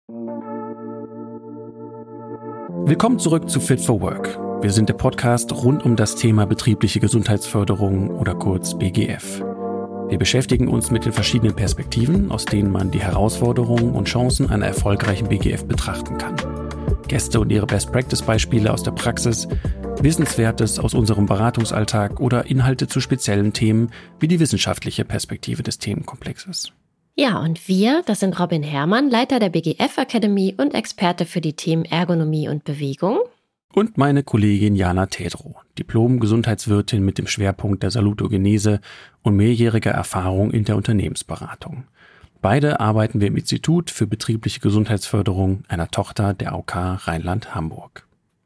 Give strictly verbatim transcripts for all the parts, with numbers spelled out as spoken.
Willkommen zurück zu Fit for Work. Wir sind der Podcast rund um das Thema betriebliche Gesundheitsförderung oder kurz B G F. Wir beschäftigen uns mit den verschiedenen Perspektiven, aus denen man die Herausforderungen und Chancen einer erfolgreichen B G F betrachten kann. Gäste und ihre Best-Practice-Beispiele aus der Praxis, Wissenswertes aus unserem Beratungsalltag oder Inhalte zu speziellen Themen wie die wissenschaftliche Perspektive des Themenkomplexes. Ja, und wir, das sind Robin Herrmann, Leiter der B G F Academy und Experte für die Themen Ergonomie und Bewegung. Und meine Kollegin Jana Tedrow, Diplom-Gesundheitswirtin mit dem Schwerpunkt der Salutogenese und mehrjähriger Erfahrung in der Unternehmensberatung. Beide arbeiten wir im Institut für betriebliche Gesundheitsförderung, einer Tochter der A O K Rheinland-Hamburg.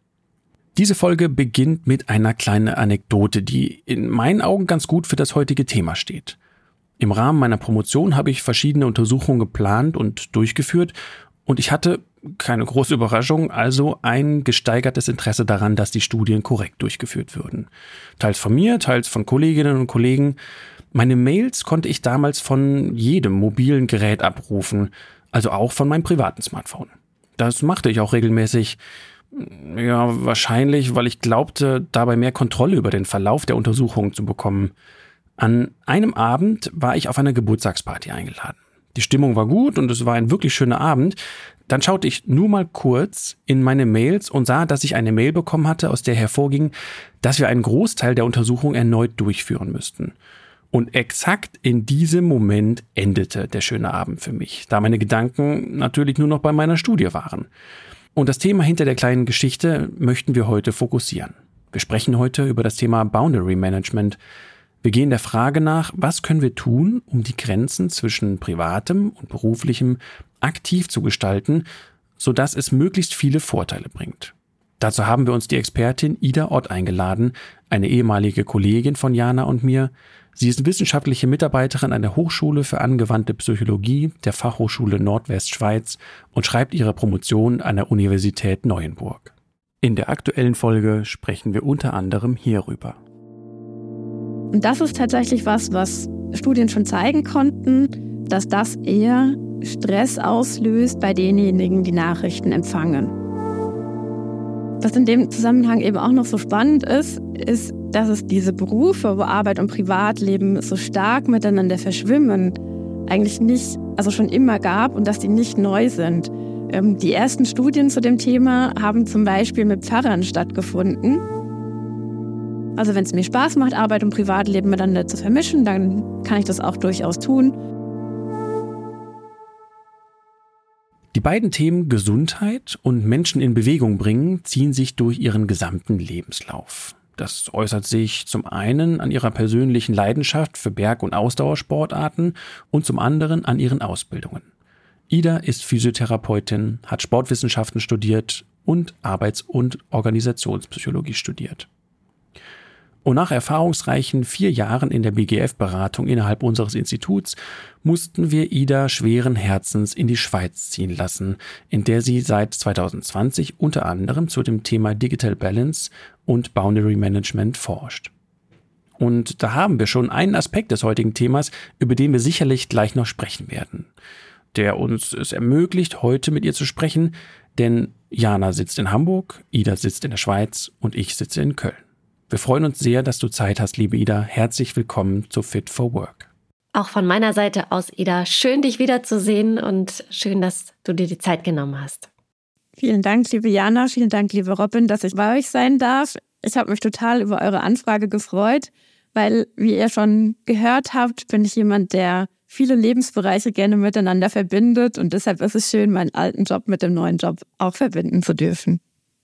Diese Folge beginnt mit einer kleinen Anekdote, die in meinen Augen ganz gut für das heutige Thema steht. Im Rahmen meiner Promotion habe ich verschiedene Untersuchungen geplant und durchgeführt und ich hatte, keine große Überraschung, also ein gesteigertes Interesse daran, dass die Studien korrekt durchgeführt würden. Teils von mir, teils von Kolleginnen und Kollegen. Meine Mails konnte ich damals von jedem mobilen Gerät abrufen, also auch von meinem privaten Smartphone. Das machte ich auch regelmäßig. Ja, wahrscheinlich, weil ich glaubte, dabei mehr Kontrolle über den Verlauf der Untersuchungen zu bekommen. An einem Abend war ich auf einer Geburtstagsparty eingeladen. Die Stimmung war gut und es war ein wirklich schöner Abend. Dann schaute ich nur mal kurz in meine Mails und sah, dass ich eine Mail bekommen hatte, aus der hervorging, dass wir einen Großteil der Untersuchung erneut durchführen müssten. Und exakt in diesem Moment endete der schöne Abend für mich, da meine Gedanken natürlich nur noch bei meiner Studie waren. Und das Thema hinter der kleinen Geschichte möchten wir heute fokussieren. Wir sprechen heute über das Thema Boundary Management. Wir gehen der Frage nach, was können wir tun, um die Grenzen zwischen privatem und beruflichem aktiv zu gestalten, sodass es möglichst viele Vorteile bringt. Dazu haben wir uns die Expertin Ida Ott eingeladen, eine ehemalige Kollegin von Jana und mir. Sie ist wissenschaftliche Mitarbeiterin an der Hochschule für angewandte Psychologie der Fachhochschule Nordwestschweiz und schreibt ihre Promotion an der Universität Neuenburg. In der aktuellen Folge sprechen wir unter anderem hierüber. Und das ist tatsächlich was, was Studien schon zeigen konnten, dass das eher Stress auslöst bei denjenigen, die Nachrichten empfangen. Was in dem Zusammenhang eben auch noch so spannend ist, ist, dass es diese Berufe, wo Arbeit und Privatleben so stark miteinander verschwimmen, eigentlich nicht, also schon immer gab und dass die nicht neu sind. Ähm, die ersten Studien zu dem Thema haben zum Beispiel mit Pfarrern stattgefunden. Also wenn es mir Spaß macht, Arbeit und Privatleben miteinander zu vermischen, dann kann ich das auch durchaus tun. Die beiden Themen Gesundheit und Menschen in Bewegung bringen ziehen sich durch ihren gesamten Lebenslauf. Das äußert sich zum einen an ihrer persönlichen Leidenschaft für Berg- und Ausdauersportarten und zum anderen an ihren Ausbildungen. Ida ist Physiotherapeutin, hat Sportwissenschaften studiert und Arbeits- und Organisationspsychologie studiert. Und nach erfahrungsreichen vier Jahren in der B G F-Beratung innerhalb unseres Instituts mussten wir Ida schweren Herzens in die Schweiz ziehen lassen, in der sie seit zwanzig zwanzig unter anderem zu dem Thema Digital Balance und Boundary Management forscht. Und da haben wir schon einen Aspekt des heutigen Themas, über den wir sicherlich gleich noch sprechen werden, der uns es ermöglicht, heute mit ihr zu sprechen, denn Jana sitzt in Hamburg, Ida sitzt in der Schweiz und ich sitze in Köln. Wir freuen uns sehr, dass du Zeit hast, liebe Ida. Herzlich willkommen zu Fit for Work. Auch von meiner Seite aus, Ida, schön, dich wiederzusehen und schön, dass du dir die Zeit genommen hast. Vielen Dank, liebe Jana, vielen Dank, liebe Robin, dass ich bei euch sein darf. Ich habe mich total über eure Anfrage gefreut, weil, wie ihr schon gehört habt, bin ich jemand, der viele Lebensbereiche gerne miteinander verbindet und deshalb ist es schön, meinen alten Job mit dem neuen Job auch verbinden zu dürfen.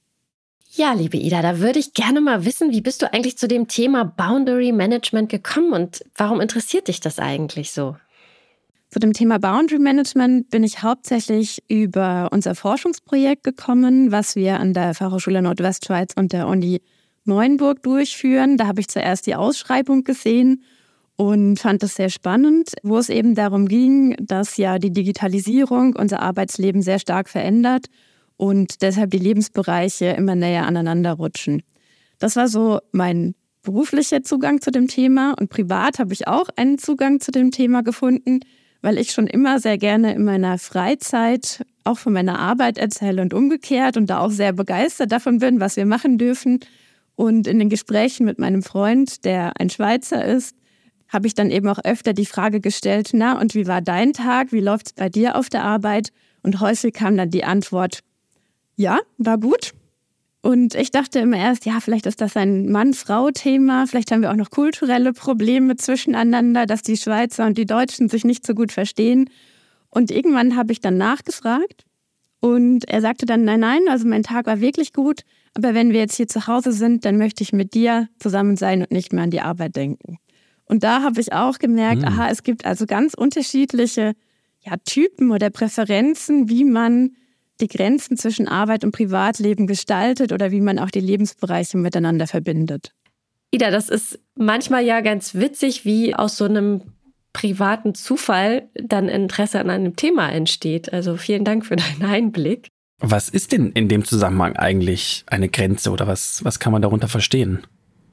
Ja, liebe Ida, da würde ich gerne mal wissen, wie bist du eigentlich zu dem Thema Boundary Management gekommen und warum interessiert dich das eigentlich so? Zu dem Thema Boundary Management bin ich hauptsächlich über unser Forschungsprojekt gekommen, was wir an der Fachhochschule Nordwestschweiz und der Uni Neuenburg durchführen. Da habe ich zuerst die Ausschreibung gesehen und fand das sehr spannend, wo es eben darum ging, dass ja die Digitalisierung unser Arbeitsleben sehr stark verändert und deshalb die Lebensbereiche immer näher aneinander rutschen. Das war so mein beruflicher Zugang zu dem Thema und privat habe ich auch einen Zugang zu dem Thema gefunden, weil ich schon immer sehr gerne in meiner Freizeit auch von meiner Arbeit erzähle und umgekehrt und da auch sehr begeistert davon bin, was wir machen dürfen. Und in den Gesprächen mit meinem Freund, der ein Schweizer ist, habe ich dann eben auch öfter die Frage gestellt, na, und wie war dein Tag? Wie läuft es bei dir auf der Arbeit? Und häufig kam dann die Antwort, ja, war gut. Und ich dachte immer erst, ja, vielleicht ist das ein Mann-Frau-Thema, vielleicht haben wir auch noch kulturelle Probleme zwischeneinander, dass die Schweizer und die Deutschen sich nicht so gut verstehen. Und irgendwann habe ich dann nachgefragt und er sagte dann, nein, nein, also mein Tag war wirklich gut, aber wenn wir jetzt hier zu Hause sind, dann möchte ich mit dir zusammen sein und nicht mehr an die Arbeit denken. Und da habe ich auch gemerkt, mhm. aha, es gibt also ganz unterschiedliche ja, Typen oder Präferenzen, wie man die Grenzen zwischen Arbeit und Privatleben gestaltet oder wie man auch die Lebensbereiche miteinander verbindet. Ida, das ist manchmal ja ganz witzig, wie aus so einem privaten Zufall dann Interesse an einem Thema entsteht. Also vielen Dank für deinen Einblick. Was ist denn in dem Zusammenhang eigentlich eine Grenze oder was, was kann man darunter verstehen?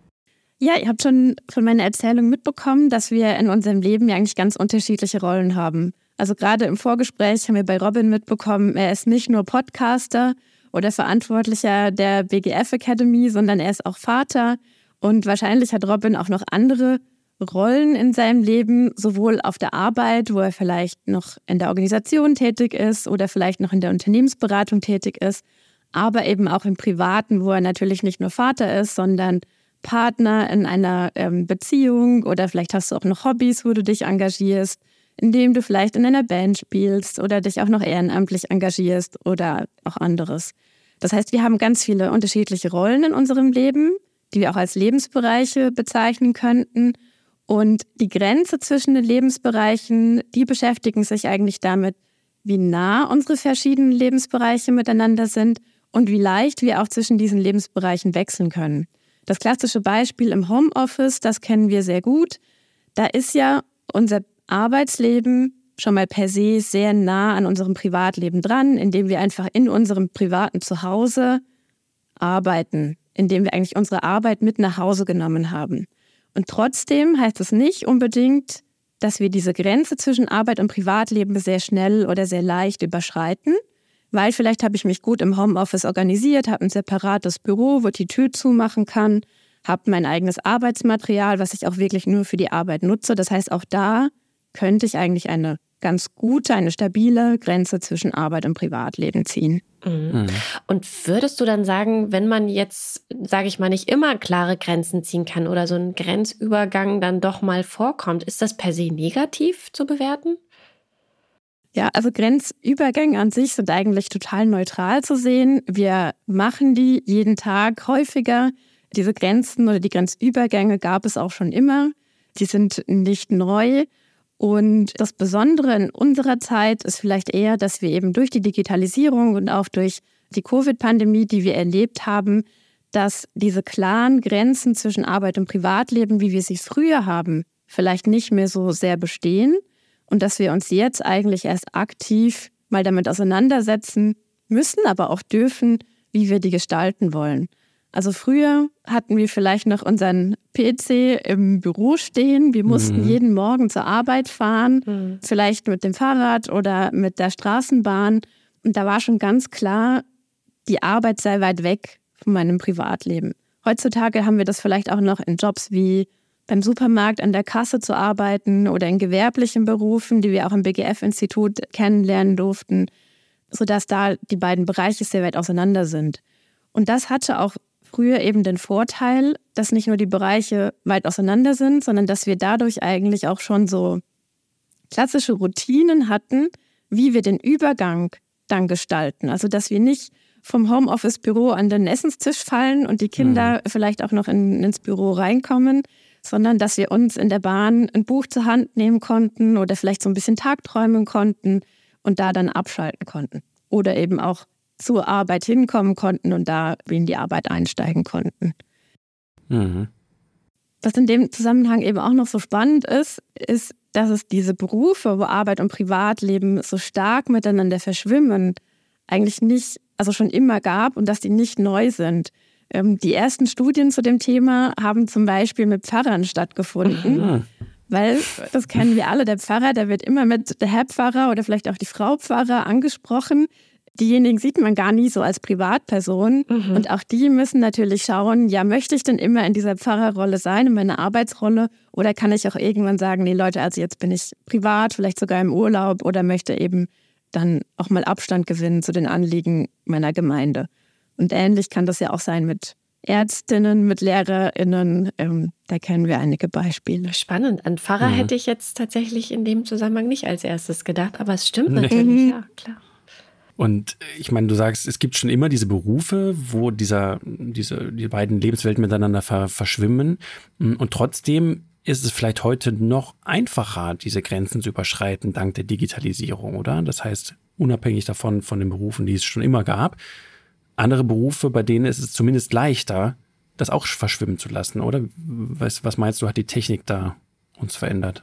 Ja, ihr habt schon von meiner Erzählung mitbekommen, dass wir in unserem Leben ja eigentlich ganz unterschiedliche Rollen haben. Also gerade im Vorgespräch haben wir bei Robin mitbekommen, er ist nicht nur Podcaster oder Verantwortlicher der B G F Academy, sondern er ist auch Vater. Und wahrscheinlich hat Robin auch noch andere Rollen in seinem Leben, sowohl auf der Arbeit, wo er vielleicht noch in der Organisation tätig ist oder vielleicht noch in der Unternehmensberatung tätig ist, aber eben auch im Privaten, wo er natürlich nicht nur Vater ist, sondern Partner in einer ähm, Beziehung oder vielleicht hast du auch noch Hobbys, wo du dich engagierst, indem du vielleicht in einer Band spielst oder dich auch noch ehrenamtlich engagierst oder auch anderes. Das heißt, wir haben ganz viele unterschiedliche Rollen in unserem Leben, die wir auch als Lebensbereiche bezeichnen könnten. Und die Grenze zwischen den Lebensbereichen, die beschäftigen sich eigentlich damit, wie nah unsere verschiedenen Lebensbereiche miteinander sind und wie leicht wir auch zwischen diesen Lebensbereichen wechseln können. Das klassische Beispiel im Homeoffice, das kennen wir sehr gut. Da ist ja unser Arbeitsleben schon mal per se sehr nah an unserem Privatleben dran, indem wir einfach in unserem privaten Zuhause arbeiten, indem wir eigentlich unsere Arbeit mit nach Hause genommen haben. Und trotzdem heißt es nicht unbedingt, dass wir diese Grenze zwischen Arbeit und Privatleben sehr schnell oder sehr leicht überschreiten, weil vielleicht habe ich mich gut im Homeoffice organisiert, habe ein separates Büro, wo ich die Tür zumachen kann, habe mein eigenes Arbeitsmaterial, was ich auch wirklich nur für die Arbeit nutze. Das heißt, auch da könnte ich eigentlich eine ganz gute, eine stabile Grenze zwischen Arbeit und Privatleben ziehen. Mhm. Mhm. Und würdest du dann sagen, wenn man jetzt, sage ich mal, nicht immer klare Grenzen ziehen kann oder so ein Grenzübergang dann doch mal vorkommt, ist das per se negativ zu bewerten? Ja, also Grenzübergänge an sich sind eigentlich total neutral zu sehen. Wir machen die jeden Tag häufiger. Diese Grenzen oder die Grenzübergänge gab es auch schon immer. Die sind nicht neu. Und das Besondere in unserer Zeit ist vielleicht eher, dass wir eben durch die Digitalisierung und auch durch die Covid-Pandemie, die wir erlebt haben, dass diese klaren Grenzen zwischen Arbeit und Privatleben, wie wir sie früher haben, vielleicht nicht mehr so sehr bestehen und dass wir uns jetzt eigentlich erst aktiv mal damit auseinandersetzen müssen, aber auch dürfen, wie wir die gestalten wollen. Also früher hatten wir vielleicht noch unseren P C im Büro stehen. Wir mussten mhm. jeden Morgen zur Arbeit fahren, mhm. vielleicht mit dem Fahrrad oder mit der Straßenbahn. Und da war schon ganz klar, die Arbeit sei weit weg von meinem Privatleben. Heutzutage haben wir das vielleicht auch noch in Jobs wie beim Supermarkt an der Kasse zu arbeiten oder in gewerblichen Berufen, die wir auch im B G F-Institut kennenlernen durften, sodass da die beiden Bereiche sehr weit auseinander sind. Und das hatte auch früher eben den Vorteil, dass nicht nur die Bereiche weit auseinander sind, sondern dass wir dadurch eigentlich auch schon so klassische Routinen hatten, wie wir den Übergang dann gestalten. Also dass wir nicht vom Homeoffice-Büro an den Essenstisch fallen und die Kinder mhm. vielleicht auch noch in, ins Büro reinkommen, sondern dass wir uns in der Bahn ein Buch zur Hand nehmen konnten oder vielleicht so ein bisschen tagträumen konnten und da dann abschalten konnten. Oder eben auch zur Arbeit hinkommen konnten und da in die Arbeit einsteigen konnten. Mhm. Was in dem Zusammenhang eben auch noch so spannend ist, ist, dass es diese Berufe, wo Arbeit und Privatleben so stark miteinander verschwimmen, eigentlich nicht, also schon immer gab und dass die nicht neu sind. Ähm, die ersten Studien zu dem Thema haben zum Beispiel mit Pfarrern stattgefunden. Mhm. Weil, das kennen wir alle, der Pfarrer, der wird immer mit der Herr Pfarrer oder vielleicht auch die Frau Pfarrer angesprochen. Diejenigen sieht man gar nie so als Privatperson. Mhm. Und auch die müssen natürlich schauen, ja, möchte ich denn immer in dieser Pfarrerrolle sein, in meiner Arbeitsrolle? Oder kann ich auch irgendwann sagen, nee Leute, also jetzt bin ich privat, vielleicht sogar im Urlaub oder möchte eben dann auch mal Abstand gewinnen zu den Anliegen meiner Gemeinde. Und ähnlich kann das ja auch sein mit Ärztinnen, mit LehrerInnen. Ähm, da kennen wir einige Beispiele. Spannend. An Pfarrer mhm. hätte ich jetzt tatsächlich in dem Zusammenhang nicht als erstes gedacht, aber es stimmt natürlich, mhm. ja, klar. Und ich meine, du sagst, es gibt schon immer diese Berufe, wo dieser, diese, die beiden Lebenswelten miteinander ver, verschwimmen. Und trotzdem ist es vielleicht heute noch einfacher, diese Grenzen zu überschreiten, dank der Digitalisierung, oder? Das heißt, unabhängig davon, von den Berufen, die es schon immer gab, andere Berufe, bei denen ist es zumindest leichter, das auch verschwimmen zu lassen, oder? Was, was meinst du, hat die Technik da uns verändert?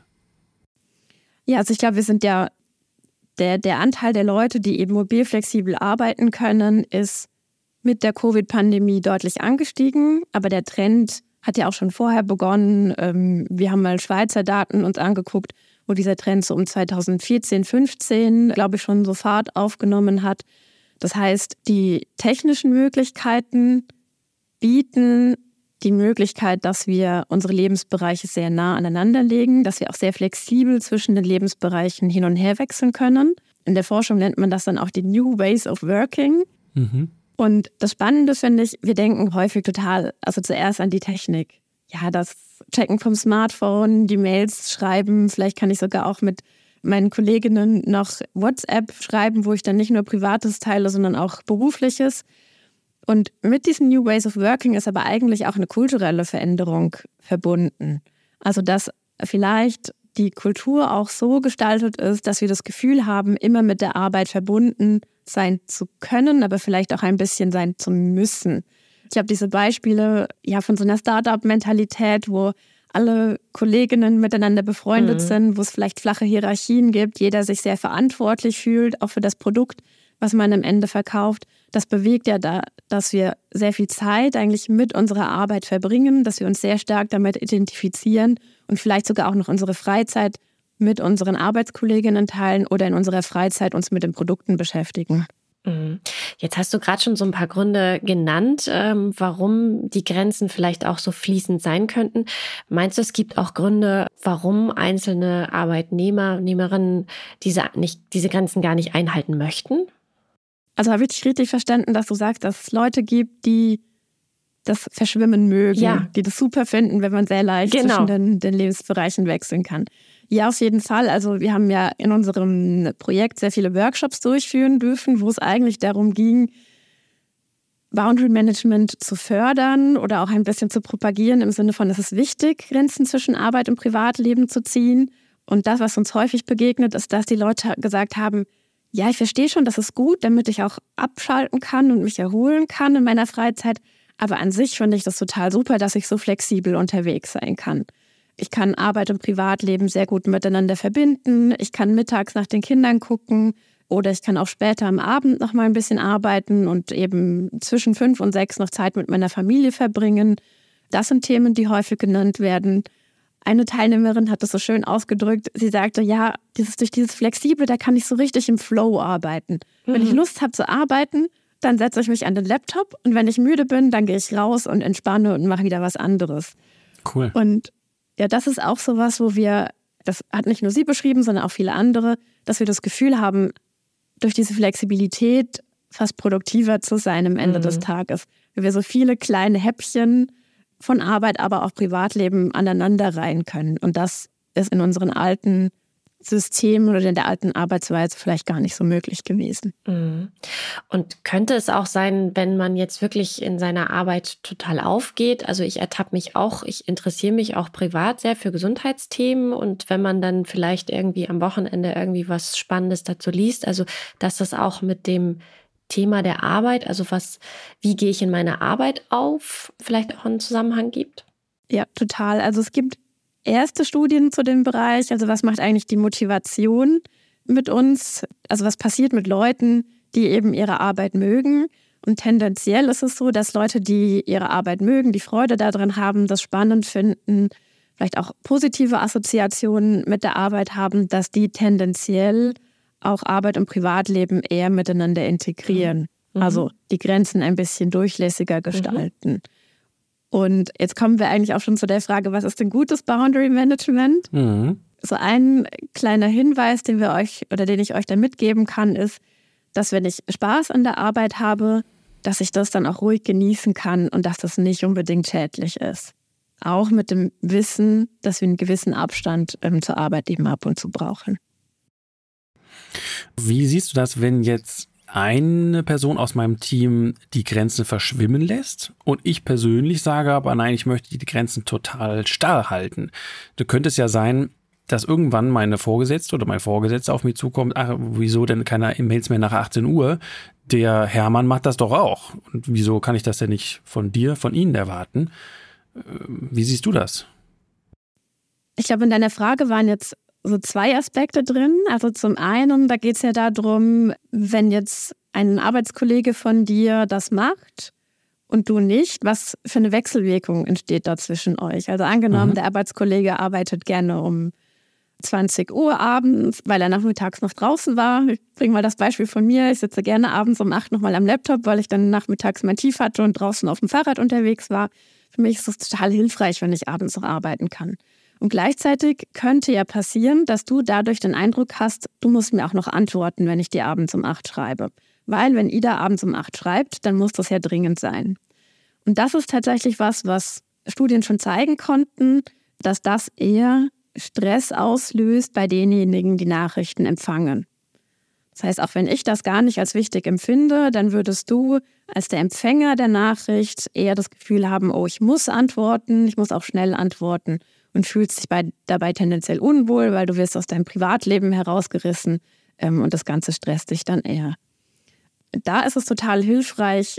Ja, also ich glaube, wir sind ja Der, der Anteil der Leute, die eben mobil flexibel arbeiten können, ist mit der Covid-Pandemie deutlich angestiegen. Aber der Trend hat ja auch schon vorher begonnen. Wir haben mal Schweizer Daten uns angeguckt, wo dieser Trend so um zweitausendvierzehn, fünfzehn, glaube ich, schon so Fahrt aufgenommen hat. Das heißt, die technischen Möglichkeiten bieten die Möglichkeit, dass wir unsere Lebensbereiche sehr nah aneinander legen, dass wir auch sehr flexibel zwischen den Lebensbereichen hin und her wechseln können. In der Forschung nennt man das dann auch die New Ways of Working. Mhm. Und das Spannende finde ich, wir denken häufig total, also zuerst an die Technik. Ja, das Checken vom Smartphone, die Mails schreiben, vielleicht kann ich sogar auch mit meinen Kolleginnen noch WhatsApp schreiben, wo ich dann nicht nur Privates teile, sondern auch Berufliches. Und mit diesen New Ways of Working ist aber eigentlich auch eine kulturelle Veränderung verbunden. Also dass vielleicht die Kultur auch so gestaltet ist, dass wir das Gefühl haben, immer mit der Arbeit verbunden sein zu können, aber vielleicht auch ein bisschen sein zu müssen. Ich habe diese Beispiele ja von so einer Start-up-Mentalität, wo alle Kolleginnen miteinander befreundet mhm. sind, wo es vielleicht flache Hierarchien gibt, jeder sich sehr verantwortlich fühlt, auch für das Produkt, was man am Ende verkauft. Das bewegt ja da, dass wir sehr viel Zeit eigentlich mit unserer Arbeit verbringen, dass wir uns sehr stark damit identifizieren und vielleicht sogar auch noch unsere Freizeit mit unseren Arbeitskolleginnen teilen oder in unserer Freizeit uns mit den Produkten beschäftigen. Jetzt hast du gerade schon so ein paar Gründe genannt, warum die Grenzen vielleicht auch so fließend sein könnten. Meinst du, es gibt auch Gründe, warum einzelne Arbeitnehmer, Nehmerinnen diese, nicht, diese Grenzen gar nicht einhalten möchten? Also habe ich dich richtig verstanden, dass du sagst, dass es Leute gibt, die das Verschwimmen mögen, ja. die das super finden, wenn man sehr leicht genau. zwischen den, den Lebensbereichen wechseln kann. Ja, auf jeden Fall. Also wir haben ja in unserem Projekt sehr viele Workshops durchführen dürfen, wo es eigentlich darum ging, Boundary Management zu fördern oder auch ein bisschen zu propagieren im Sinne von, es ist wichtig, Grenzen zwischen Arbeit und Privatleben zu ziehen. Und das, was uns häufig begegnet, ist, dass die Leute gesagt haben, ja, ich verstehe schon, das ist gut, damit ich auch abschalten kann und mich erholen kann in meiner Freizeit. Aber an sich finde ich das total super, dass ich so flexibel unterwegs sein kann. Ich kann Arbeit und Privatleben sehr gut miteinander verbinden. Ich kann mittags nach den Kindern gucken oder ich kann auch später am Abend noch mal ein bisschen arbeiten und eben zwischen fünf und sechs noch Zeit mit meiner Familie verbringen. Das sind Themen, die häufig genannt werden. Eine Teilnehmerin hat das so schön ausgedrückt. Sie sagte, ja, dieses, durch dieses Flexible, da kann ich so richtig im Flow arbeiten. Mhm. Wenn ich Lust habe zu arbeiten, dann setze ich mich an den Laptop und wenn ich müde bin, dann gehe ich raus und entspanne und mache wieder was anderes. Cool. Und ja, das ist auch sowas, wo wir, das hat nicht nur sie beschrieben, sondern auch viele andere, dass wir das Gefühl haben, durch diese Flexibilität fast produktiver zu sein am Ende mhm. des Tages. Weil wir so viele kleine Häppchen von Arbeit, aber auch Privatleben aneinander reihen können. Und das ist in unseren alten Systemen oder in der alten Arbeitsweise vielleicht gar nicht so möglich gewesen. Und könnte es auch sein, wenn man jetzt wirklich in seiner Arbeit total aufgeht, also ich ertappe mich auch, ich interessiere mich auch privat sehr für Gesundheitsthemen und wenn man dann vielleicht irgendwie am Wochenende irgendwie was Spannendes dazu liest, also dass das auch mit dem Thema der Arbeit, also was, wie gehe ich in meine Arbeit auf, vielleicht auch einen Zusammenhang gibt? Ja, total. Also es gibt erste Studien zu dem Bereich, also was macht eigentlich die Motivation mit uns, also was passiert mit Leuten, die eben ihre Arbeit mögen. Und tendenziell ist es so, dass Leute, die ihre Arbeit mögen, die Freude daran haben, das spannend finden, vielleicht auch positive Assoziationen mit der Arbeit haben, dass die tendenziell auch Arbeit und Privatleben eher miteinander integrieren. Mhm. Also die Grenzen ein bisschen durchlässiger gestalten. Mhm. Und jetzt kommen wir eigentlich auch schon zu der Frage, was ist denn gutes Boundary Management? Mhm. So ein kleiner Hinweis, den wir euch oder den ich euch da mitgeben kann, ist, dass wenn ich Spaß an der Arbeit habe, dass ich das dann auch ruhig genießen kann und dass das nicht unbedingt schädlich ist. Auch mit dem Wissen, dass wir einen gewissen Abstand ähm, zur Arbeit eben ab und zu brauchen. Wie siehst du das, wenn jetzt eine Person aus meinem Team die Grenzen verschwimmen lässt und ich persönlich sage, aber nein, ich möchte die Grenzen total starr halten? Da könnte es ja sein, dass irgendwann meine Vorgesetzte oder mein Vorgesetzter auf mich zukommt, ach, wieso denn keine E-Mails mehr nach achtzehn Uhr? Der Hermann macht das doch auch. Und wieso kann ich das denn nicht von dir, von Ihnen erwarten? Wie siehst du das? Ich glaube, in deiner Frage waren jetzt so zwei Aspekte drin. Also zum einen, da geht es ja darum, wenn jetzt ein Arbeitskollege von dir das macht und du nicht, was für eine Wechselwirkung entsteht da zwischen euch? Also angenommen, mhm. der Arbeitskollege arbeitet gerne um zwanzig Uhr abends, weil er nachmittags noch draußen war. Ich bringe mal das Beispiel von mir. Ich sitze gerne abends um acht nochmal am Laptop, weil ich dann nachmittags mein Tief hatte und draußen auf dem Fahrrad unterwegs war. Für mich ist es total hilfreich, wenn ich abends noch arbeiten kann. Und gleichzeitig könnte ja passieren, dass du dadurch den Eindruck hast, du musst mir auch noch antworten, wenn ich dir abends um acht schreibe. Weil wenn Ida abends um acht schreibt, dann muss das ja dringend sein. Und das ist tatsächlich was, was Studien schon zeigen konnten, dass das eher Stress auslöst bei denjenigen, die Nachrichten empfangen. Das heißt, auch wenn ich das gar nicht als wichtig empfinde, dann würdest du als der Empfänger der Nachricht eher das Gefühl haben, oh, ich muss antworten, ich muss auch schnell antworten und fühlst dich bei, dabei tendenziell unwohl, weil du wirst aus deinem Privatleben herausgerissen ähm, und das Ganze stresst dich dann eher. Da ist es total hilfreich,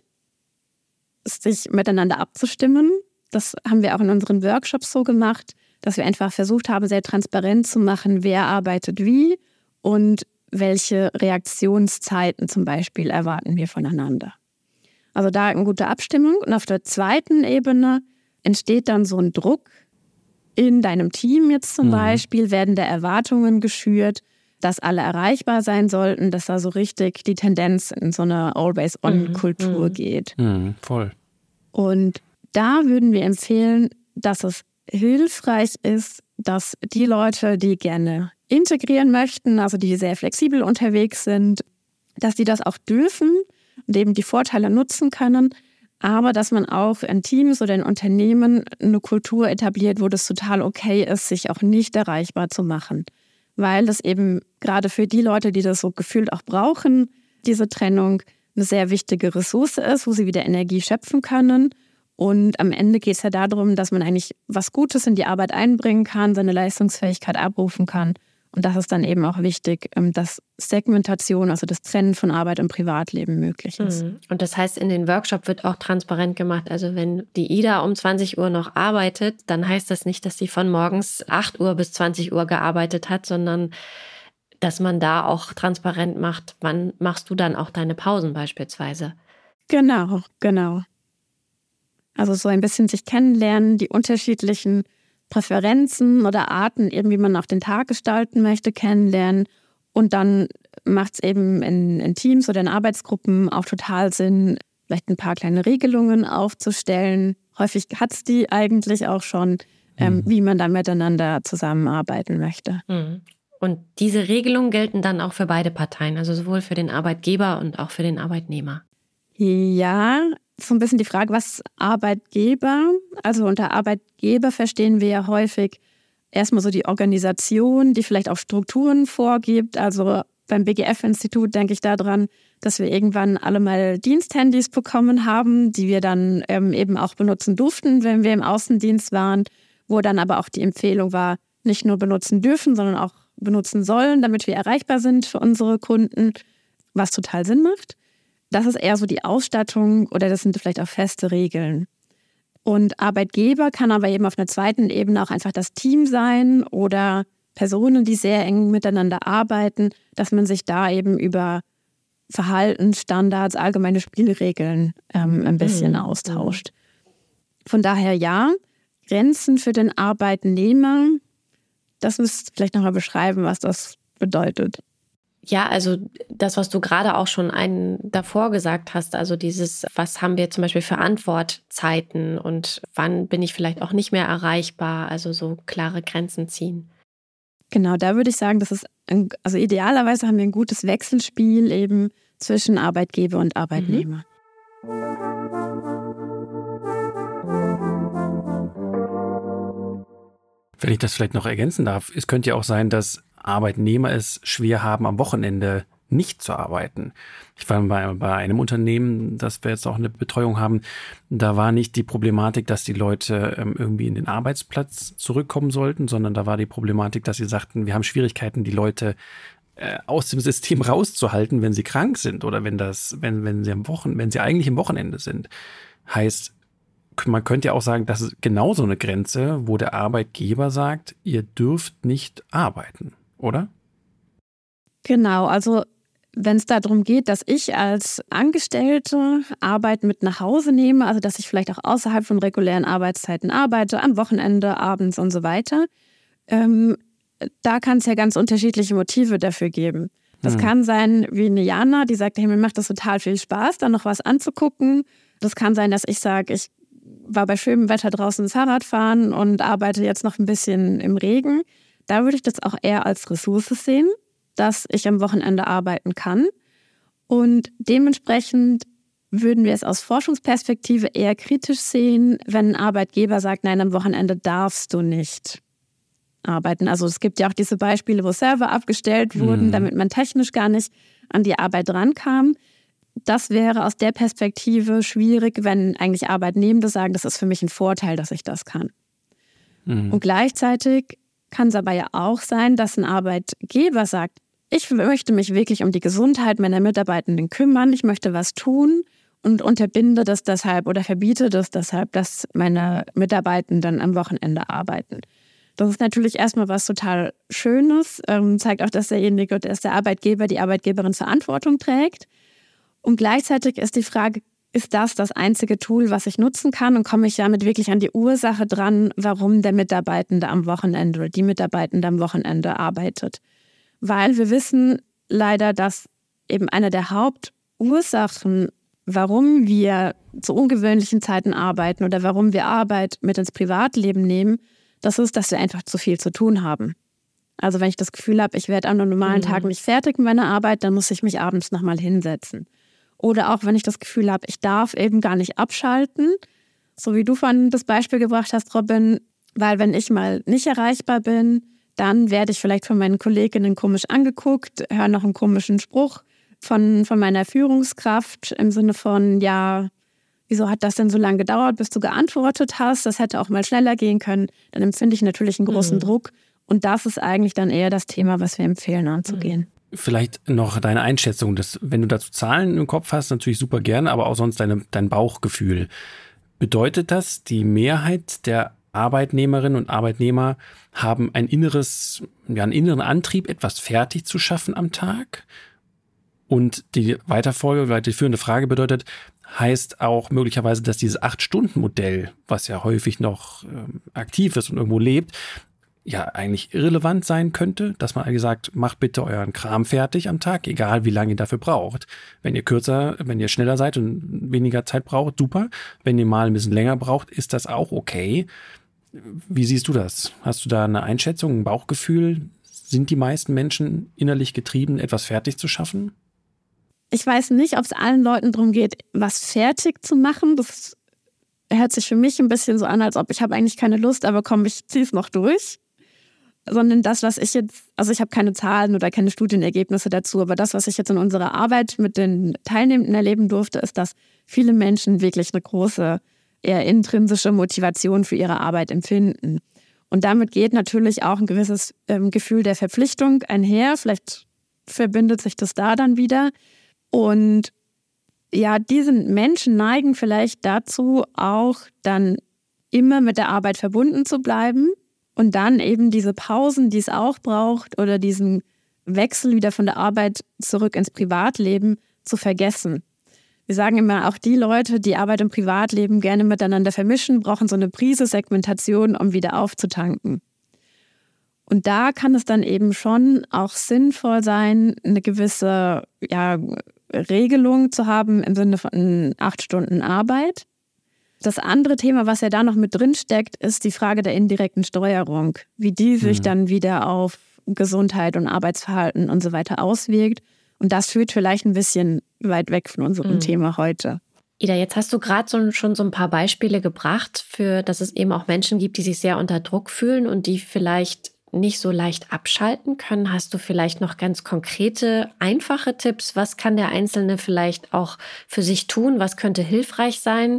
sich miteinander abzustimmen. Das haben wir auch in unseren Workshops so gemacht, dass wir einfach versucht haben, sehr transparent zu machen, wer arbeitet wie und welche Reaktionszeiten zum Beispiel erwarten wir voneinander. Also da eine gute Abstimmung. Und auf der zweiten Ebene entsteht dann so ein Druck. In deinem Team jetzt zum mhm. Beispiel werden da Erwartungen geschürt, dass alle erreichbar sein sollten, dass da so richtig die Tendenz in so eine Always-on-Kultur mhm. geht. Mhm, voll. Und da würden wir empfehlen, dass es hilfreich ist, dass die Leute, die gerne integrieren möchten, also die sehr flexibel unterwegs sind, dass die das auch dürfen und eben die Vorteile nutzen können, aber dass man auch in Teams oder in Unternehmen eine Kultur etabliert, wo das total okay ist, sich auch nicht erreichbar zu machen. Weil das eben gerade für die Leute, die das so gefühlt auch brauchen, diese Trennung eine sehr wichtige Ressource ist, wo sie wieder Energie schöpfen können. Und am Ende geht es ja darum, dass man eigentlich was Gutes in die Arbeit einbringen kann, seine Leistungsfähigkeit abrufen kann. Und das ist dann eben auch wichtig, dass Segmentation, also das Trennen von Arbeit und Privatleben möglich ist. Und das heißt, in den Workshop wird auch transparent gemacht, also wenn die Ida um zwanzig Uhr noch arbeitet, dann heißt das nicht, dass sie von morgens acht Uhr bis zwanzig Uhr gearbeitet hat, sondern dass man da auch transparent macht, wann machst du dann auch deine Pausen beispielsweise. Genau, genau. Also so ein bisschen sich kennenlernen, die unterschiedlichen Präferenzen oder Arten, eben wie man auch den Tag gestalten möchte, kennenlernen. Und dann macht es eben in, in Teams oder in Arbeitsgruppen auch total Sinn, vielleicht ein paar kleine Regelungen aufzustellen. Häufig hat es die eigentlich auch schon, ähm, mhm. wie man dann miteinander zusammenarbeiten möchte. Mhm. Und diese Regelungen gelten dann auch für beide Parteien, also sowohl für den Arbeitgeber und auch für den Arbeitnehmer. Ja, so ein bisschen die Frage, was Arbeitgeber? Also unter Arbeitgeber verstehen wir ja häufig erstmal so die Organisation, die vielleicht auch Strukturen vorgibt. Also beim B G F-Institut denke ich daran, dass wir irgendwann alle mal Diensthandys bekommen haben, die wir dann ähm, eben auch benutzen durften, wenn wir im Außendienst waren, wo dann aber auch die Empfehlung war, nicht nur benutzen dürfen, sondern auch benutzen sollen, damit wir erreichbar sind für unsere Kunden, was total Sinn macht. Das ist eher so die Ausstattung oder das sind vielleicht auch feste Regeln. Und Arbeitgeber kann aber eben auf einer zweiten Ebene auch einfach das Team sein oder Personen, die sehr eng miteinander arbeiten, dass man sich da eben über Verhaltensstandards, allgemeine Spielregeln ähm, ein bisschen mhm. austauscht. Von daher ja, Grenzen für den Arbeitnehmer. Das müsst ihr vielleicht nochmal beschreiben, was das bedeutet. Ja, also das, was du gerade auch schon einen davor gesagt hast, also dieses, was haben wir zum Beispiel für Antwortzeiten und wann bin ich vielleicht auch nicht mehr erreichbar, also so klare Grenzen ziehen. Genau, da würde ich sagen, das ist, ein, also idealerweise haben wir ein gutes Wechselspiel eben zwischen Arbeitgeber und Arbeitnehmer. Mhm. Wenn ich das vielleicht noch ergänzen darf, es könnte ja auch sein, dass Arbeitnehmer es schwer haben, am Wochenende nicht zu arbeiten. Ich war bei, bei einem Unternehmen, das wir jetzt auch eine Betreuung haben, da war nicht die Problematik, dass die Leute ähm, irgendwie in den Arbeitsplatz zurückkommen sollten, sondern da war die Problematik, dass sie sagten, wir haben Schwierigkeiten, die Leute äh, aus dem System rauszuhalten, wenn sie krank sind oder wenn das, wenn, wenn sie am Wochen, wenn sie eigentlich im Wochenende sind. Heißt, man könnte ja auch sagen, das ist genau so eine Grenze, wo der Arbeitgeber sagt, ihr dürft nicht arbeiten, oder? Genau, also wenn es darum geht, dass ich als Angestellte Arbeit mit nach Hause nehme, also dass ich vielleicht auch außerhalb von regulären Arbeitszeiten arbeite, am Wochenende, abends und so weiter, ähm, da kann es ja ganz unterschiedliche Motive dafür geben. Das hm. kann sein wie eine Jana, die sagt, hey, mir macht das total viel Spaß, da noch was anzugucken. Das kann sein, dass ich sage, ich war bei schönem Wetter draußen Fahrrad fahren und arbeite jetzt noch ein bisschen im Regen. Da würde ich das auch eher als Ressource sehen, dass ich am Wochenende arbeiten kann. Und dementsprechend würden wir es aus Forschungsperspektive eher kritisch sehen, wenn ein Arbeitgeber sagt, nein, am Wochenende darfst du nicht arbeiten. Also es gibt ja auch diese Beispiele, wo Server abgestellt wurden, mhm. damit man technisch gar nicht an die Arbeit rankam. Das wäre aus der Perspektive schwierig, wenn eigentlich Arbeitnehmende sagen, das ist für mich ein Vorteil, dass ich das kann. Mhm. Und gleichzeitig kann es aber ja auch sein, dass ein Arbeitgeber sagt, ich möchte mich wirklich um die Gesundheit meiner Mitarbeitenden kümmern, ich möchte was tun und unterbinde das deshalb oder verbiete das deshalb, dass meine Mitarbeitenden am Wochenende arbeiten. Das ist natürlich erstmal was total Schönes, ähm, zeigt auch, dass derjenige, dass der Arbeitgeber, die Arbeitgeberin Verantwortung trägt. Und gleichzeitig ist die Frage, ist das das einzige Tool, was ich nutzen kann? Und komme ich damit wirklich an die Ursache dran, warum der Mitarbeitende am Wochenende oder die Mitarbeitende am Wochenende arbeitet? Weil wir wissen leider, dass eben eine der Hauptursachen, warum wir zu ungewöhnlichen Zeiten arbeiten oder warum wir Arbeit mit ins Privatleben nehmen, das ist, dass wir einfach zu viel zu tun haben. Also wenn ich das Gefühl habe, ich werde an einem normalen mhm. Tag nicht fertig mit meiner Arbeit, dann muss ich mich abends nochmal hinsetzen. Oder auch wenn ich das Gefühl habe, ich darf eben gar nicht abschalten, so wie du vorhin das Beispiel gebracht hast, Robin, weil wenn ich mal nicht erreichbar bin, dann werde ich vielleicht von meinen Kolleginnen komisch angeguckt, höre noch einen komischen Spruch von, von meiner Führungskraft im Sinne von, ja, wieso hat das denn so lange gedauert, bis du geantwortet hast? Das hätte auch mal schneller gehen können. Dann empfinde ich natürlich einen großen mhm. Druck. Und das ist eigentlich dann eher das Thema, was wir empfehlen anzugehen. Vielleicht noch deine Einschätzung, dass, wenn du dazu Zahlen im Kopf hast, natürlich super gerne, aber auch sonst deine, dein Bauchgefühl. Bedeutet das, die Mehrheit der Arbeitnehmerinnen und Arbeitnehmer haben ein inneres, ja, einen inneren Antrieb, etwas fertig zu schaffen am Tag? Und die Weiterfolge, weiterführende Frage bedeutet, heißt auch möglicherweise, dass dieses acht-Stunden-Modell, was ja häufig noch ähm, aktiv ist und irgendwo lebt, ja eigentlich irrelevant sein könnte, dass man gesagt, macht bitte euren Kram fertig am Tag, egal wie lange ihr dafür braucht. Wenn ihr kürzer, wenn ihr schneller seid und weniger Zeit braucht, super. Wenn ihr mal ein bisschen länger braucht, ist das auch okay. Wie siehst du das? Hast du da eine Einschätzung, ein Bauchgefühl? Sind die meisten Menschen innerlich getrieben, etwas fertig zu schaffen? Ich weiß nicht, ob es allen Leuten darum geht, was fertig zu machen. Das hört sich für mich ein bisschen so an, als ob ich habe eigentlich keine Lust, aber komm, ich ziehe es noch durch. Sondern das, was ich jetzt, also ich habe keine Zahlen oder keine Studienergebnisse dazu, aber das, was ich jetzt in unserer Arbeit mit den Teilnehmenden erleben durfte, ist, dass viele Menschen wirklich eine große, eher intrinsische Motivation für ihre Arbeit empfinden. Und damit geht natürlich auch ein gewisses ähm, Gefühl der Verpflichtung einher. Vielleicht verbindet sich das da dann wieder. Und ja, diese Menschen neigen vielleicht dazu, auch dann immer mit der Arbeit verbunden zu bleiben. Und dann eben diese Pausen, die es auch braucht, oder diesen Wechsel wieder von der Arbeit zurück ins Privatleben zu vergessen. Wir sagen immer, auch die Leute, die Arbeit und Privatleben gerne miteinander vermischen, brauchen so eine Prise Segmentation, um wieder aufzutanken. Und da kann es dann eben schon auch sinnvoll sein, eine gewisse ja, Regelung zu haben im Sinne von acht Stunden Arbeit. Das andere Thema, was ja da noch mit drin steckt, ist die Frage der indirekten Steuerung, wie die sich mhm. dann wieder auf Gesundheit und Arbeitsverhalten und so weiter auswirkt. Und das führt vielleicht ein bisschen weit weg von unserem mhm. Thema heute. Ida, jetzt hast du gerade so, schon so ein paar Beispiele gebracht, für dass es eben auch Menschen gibt, die sich sehr unter Druck fühlen und die vielleicht nicht so leicht abschalten können. Hast du vielleicht noch ganz konkrete, einfache Tipps? Was kann der Einzelne vielleicht auch für sich tun? Was könnte hilfreich sein,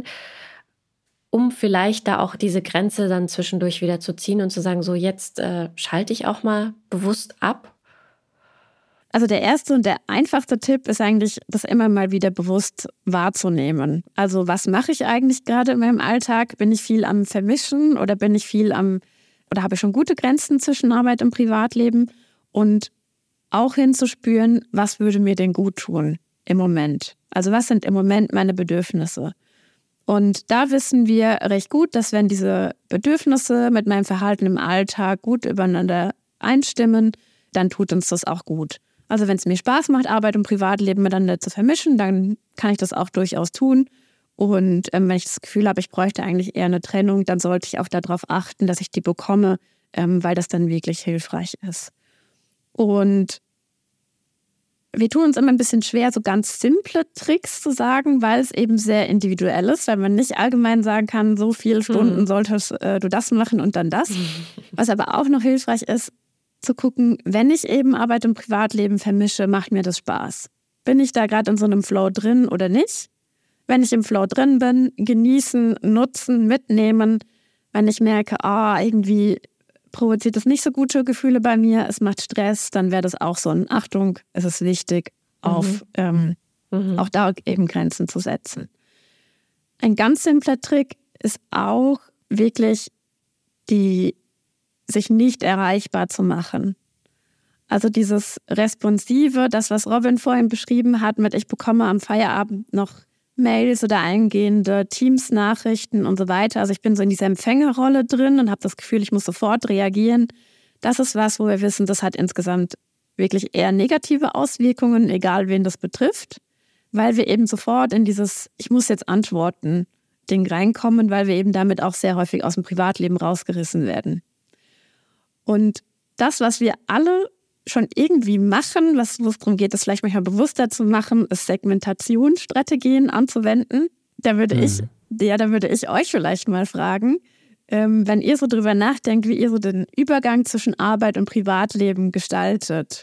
um vielleicht da auch diese Grenze dann zwischendurch wieder zu ziehen und zu sagen, so jetzt äh, schalte ich auch mal bewusst ab? Also der erste und der einfachste Tipp ist eigentlich, das immer mal wieder bewusst wahrzunehmen. Also was mache ich eigentlich gerade in meinem Alltag? Bin ich viel am Vermischen oder bin ich viel am oder habe ich schon gute Grenzen zwischen Arbeit und Privatleben? Und auch hinzuspüren, was würde mir denn gut tun im Moment? Also was sind im Moment meine Bedürfnisse? Und da wissen wir recht gut, dass wenn diese Bedürfnisse mit meinem Verhalten im Alltag gut übereinander einstimmen, dann tut uns das auch gut. Also wenn es mir Spaß macht, Arbeit und Privatleben miteinander zu vermischen, dann kann ich das auch durchaus tun. Und ähm, wenn ich das Gefühl habe, ich bräuchte eigentlich eher eine Trennung, dann sollte ich auch darauf achten, dass ich die bekomme, ähm, weil das dann wirklich hilfreich ist. Und wir tun uns immer ein bisschen schwer, so ganz simple Tricks zu sagen, weil es eben sehr individuell ist, weil man nicht allgemein sagen kann, so viele Stunden mhm. solltest äh, du das machen und dann das. Mhm. Was aber auch noch hilfreich ist, zu gucken, wenn ich eben Arbeit und Privatleben vermische, macht mir das Spaß. Bin ich da gerade in so einem Flow drin oder nicht? Wenn ich im Flow drin bin, genießen, nutzen, mitnehmen. Wenn ich merke, ah, irgendwie provoziert das nicht so gute Gefühle bei mir, es macht Stress, dann wäre das auch so ein Achtung, es ist wichtig, auf mhm. Ähm, mhm. auch da eben Grenzen zu setzen. Ein ganz simpler Trick ist auch wirklich, die sich nicht erreichbar zu machen. Also dieses Responsive, das, was Robin vorhin beschrieben hat, mit ich bekomme am Feierabend noch Mails oder eingehende Teams-Nachrichten und so weiter. Also ich bin so in dieser Empfängerrolle drin und habe das Gefühl, ich muss sofort reagieren. Das ist was, wo wir wissen, das hat insgesamt wirklich eher negative Auswirkungen, egal wen das betrifft, weil wir eben sofort in dieses ich muss jetzt antworten Ding reinkommen, weil wir eben damit auch sehr häufig aus dem Privatleben rausgerissen werden. Und das, was wir alle schon irgendwie machen, was, wo es darum geht, das vielleicht manchmal bewusster zu machen, ist Segmentationsstrategien anzuwenden. Da würde mhm. ich, ja, da würde ich euch vielleicht mal fragen, ähm, wenn ihr so drüber nachdenkt, wie ihr so den Übergang zwischen Arbeit und Privatleben gestaltet.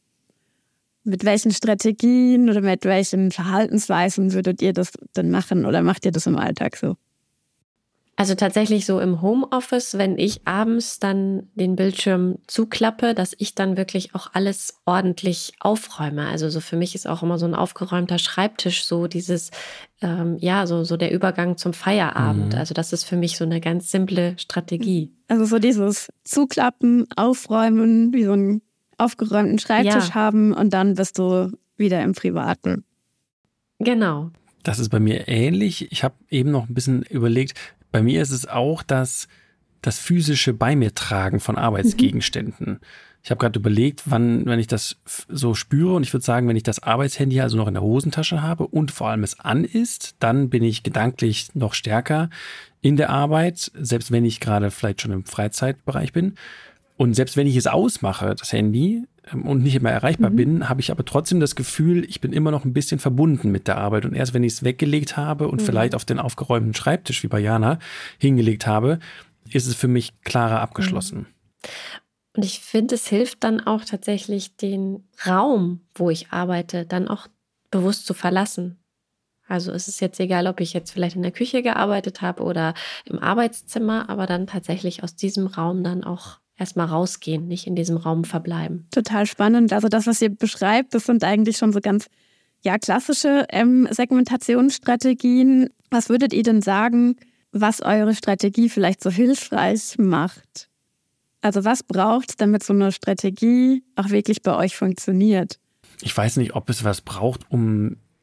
Mit welchen Strategien oder mit welchen Verhaltensweisen würdet ihr das denn machen oder macht ihr das im Alltag so? Also tatsächlich so im Homeoffice, wenn ich abends dann den Bildschirm zuklappe, dass ich dann wirklich auch alles ordentlich aufräume. Also so für mich ist auch immer so ein aufgeräumter Schreibtisch so dieses, ähm, ja, so, so der Übergang zum Feierabend. Mhm. Also das ist für mich so eine ganz simple Strategie. Also so dieses Zuklappen, Aufräumen, wie so einen aufgeräumten Schreibtisch ja. haben und dann bist du wieder im Privaten. Genau. Das ist bei mir ähnlich. Ich habe eben noch ein bisschen überlegt, bei mir ist es auch das, das physische Bei mir tragen von Arbeitsgegenständen. Mhm. Ich habe gerade überlegt, wann, wenn ich das so spüre, und ich würde sagen, wenn ich das Arbeitshandy also noch in der Hosentasche habe und vor allem es an ist, dann bin ich gedanklich noch stärker in der Arbeit, selbst wenn ich gerade vielleicht schon im Freizeitbereich bin. Und selbst wenn ich es ausmache, das Handy, und nicht immer erreichbar mhm. bin, habe ich aber trotzdem das Gefühl, ich bin immer noch ein bisschen verbunden mit der Arbeit. Und erst wenn ich es weggelegt habe und mhm. vielleicht auf den aufgeräumten Schreibtisch, wie bei Jana, hingelegt habe, ist es für mich klarer abgeschlossen. Und ich finde, es hilft dann auch tatsächlich, den Raum, wo ich arbeite, dann auch bewusst zu verlassen. Also es ist jetzt egal, ob ich jetzt vielleicht in der Küche gearbeitet habe oder im Arbeitszimmer, aber dann tatsächlich aus diesem Raum dann auch erstmal rausgehen, nicht in diesem Raum verbleiben. Total spannend. Also das, was ihr beschreibt, das sind eigentlich schon so ganz ja, klassische ähm, Segmentationsstrategien. Was würdet ihr denn sagen, was eure Strategie vielleicht so hilfreich macht? Also was braucht es, damit so eine Strategie auch wirklich bei euch funktioniert? Ich weiß nicht, ob es was braucht, um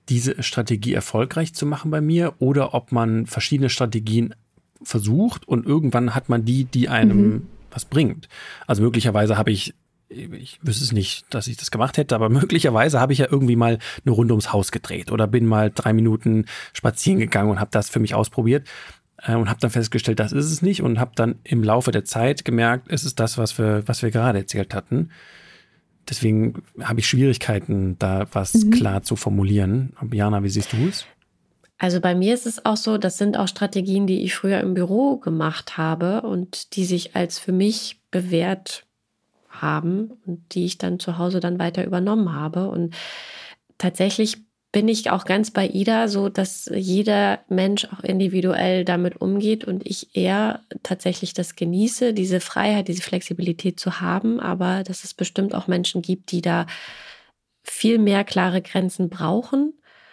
diese Strategie erfolgreich zu machen bei mir oder ob man verschiedene Strategien versucht und irgendwann hat man die, die einem mhm. was bringt. Also möglicherweise habe ich, ich wüsste es nicht, dass ich das gemacht hätte, aber möglicherweise habe ich ja irgendwie mal eine Runde ums Haus gedreht oder bin mal drei Minuten spazieren gegangen und habe das für mich ausprobiert äh, und habe dann festgestellt, das ist es nicht und habe dann im Laufe der Zeit gemerkt, es ist das, was wir, was wir gerade erzählt hatten. Deswegen habe ich Schwierigkeiten, da was mhm. klar zu formulieren. Jana, wie siehst du es? Also bei mir ist es auch so, das sind auch Strategien, die ich früher im Büro gemacht habe und die sich als für mich bewährt haben und die ich dann zu Hause dann weiter übernommen habe. Und tatsächlich bin ich auch ganz bei Ida, so dass jeder Mensch auch individuell damit umgeht und ich eher tatsächlich das genieße, diese Freiheit, diese Flexibilität zu haben, aber dass es bestimmt auch Menschen gibt, die da viel mehr klare Grenzen brauchen.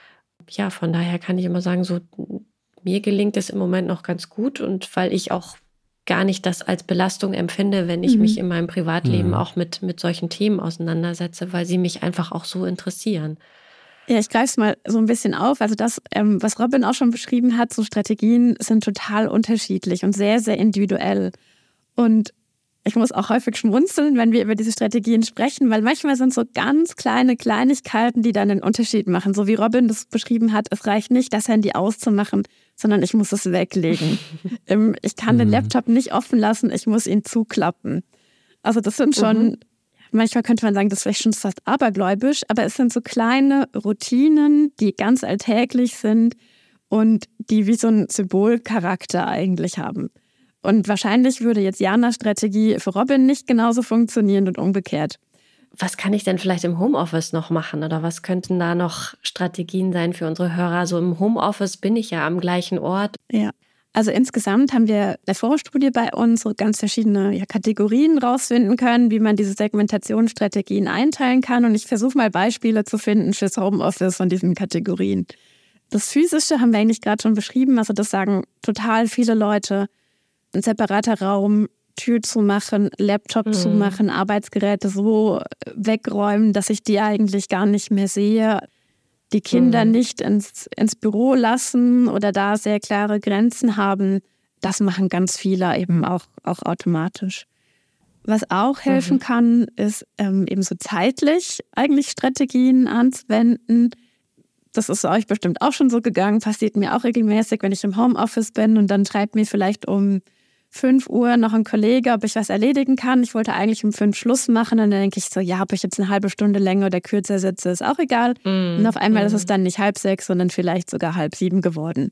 Ja, von daher kann ich immer sagen, so mir gelingt es im Moment noch ganz gut und weil ich auch gar nicht das als Belastung empfinde, wenn ich mhm. mich in meinem Privatleben mhm. auch mit, mit solchen Themen auseinandersetze, weil sie mich einfach auch so interessieren. Ja, ich greife es mal so ein bisschen auf. Also das, ähm, was Robin auch schon beschrieben hat, so Strategien sind total unterschiedlich und sehr, sehr individuell. Und ich muss auch häufig schmunzeln, wenn wir über diese Strategien sprechen, weil manchmal sind so ganz kleine Kleinigkeiten, die dann den Unterschied machen. So wie Robin das beschrieben hat, es reicht nicht, das Handy auszumachen, sondern ich muss es weglegen. Ich kann den Laptop nicht offen lassen, ich muss ihn zuklappen. Also das sind schon, mhm. manchmal könnte man sagen, das ist vielleicht schon fast abergläubisch, aber es sind so kleine Routinen, die ganz alltäglich sind und die wie so einen Symbolcharakter eigentlich haben. Und wahrscheinlich würde jetzt Janas Strategie für Robin nicht genauso funktionieren und umgekehrt. Was kann ich denn vielleicht im Homeoffice noch machen oder was könnten da noch Strategien sein für unsere Hörer? So im Homeoffice bin ich ja am gleichen Ort. Ja, also insgesamt haben wir eine Vorstudie bei uns so ganz verschiedene ja, Kategorien rausfinden können, wie man diese Segmentationsstrategien einteilen kann. Und ich versuche mal Beispiele zu finden fürs Homeoffice von diesen Kategorien. Das Physische haben wir eigentlich gerade schon beschrieben. Also das sagen total viele Leute. Ein separater Raum, Tür zu machen, Laptop mhm. zu machen, Arbeitsgeräte so wegräumen, dass ich die eigentlich gar nicht mehr sehe. Die Kinder mhm. nicht ins, ins Büro lassen oder da sehr klare Grenzen haben. Das machen ganz viele eben auch, auch automatisch. Was auch helfen mhm. kann, ist ähm, eben so zeitlich eigentlich Strategien anzuwenden. Das ist euch bestimmt auch schon so gegangen, passiert mir auch regelmäßig, wenn ich im Homeoffice bin und dann schreibt mir vielleicht um fünf Uhr noch ein Kollege, ob ich was erledigen kann. Ich wollte eigentlich um fünf Schluss machen und dann denke ich so, ja, ob ich jetzt eine halbe Stunde länger oder kürzer sitze, ist auch egal. Mm, und auf einmal mm. ist es dann nicht halb sechs, sondern vielleicht sogar halb sieben geworden.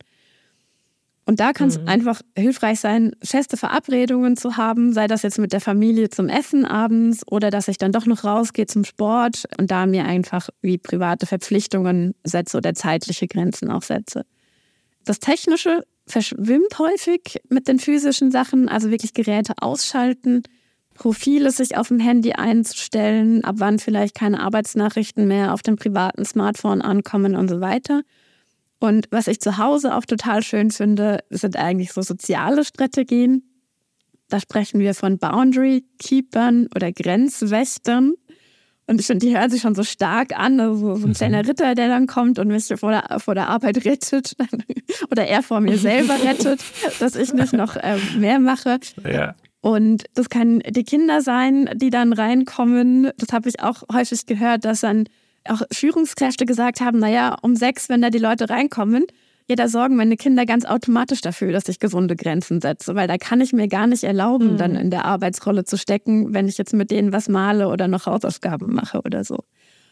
Und da kann es mm. einfach hilfreich sein, feste Verabredungen zu haben, sei das jetzt mit der Familie zum Essen abends oder dass ich dann doch noch rausgehe zum Sport und da mir einfach wie private Verpflichtungen setze oder zeitliche Grenzen auch setze. Das Technische verschwimmt häufig mit den physischen Sachen, also wirklich Geräte ausschalten, Profile sich auf dem Handy einzustellen, ab wann vielleicht keine Arbeitsnachrichten mehr auf dem privaten Smartphone ankommen und so weiter. Und was ich zu Hause auch total schön finde, sind eigentlich so soziale Strategien. Da sprechen wir von Boundary Keepern oder Grenzwächtern. Und ich finde, die hören sich schon so stark an, also so ein kleiner Ritter, der dann kommt und mich vor der, vor der Arbeit rettet oder er vor mir selber rettet, dass ich nicht noch äh, mehr mache. Ja. Und das kann die Kinder sein, die dann reinkommen. Das habe ich auch häufig gehört, dass dann auch Führungskräfte gesagt haben, naja, um sechs, wenn da die Leute reinkommen, ja, da sorgen meine Kinder ganz automatisch dafür, dass ich gesunde Grenzen setze, weil da kann ich mir gar nicht erlauben, mhm. dann in der Arbeitsrolle zu stecken, wenn ich jetzt mit denen was male oder noch Hausaufgaben mache oder so.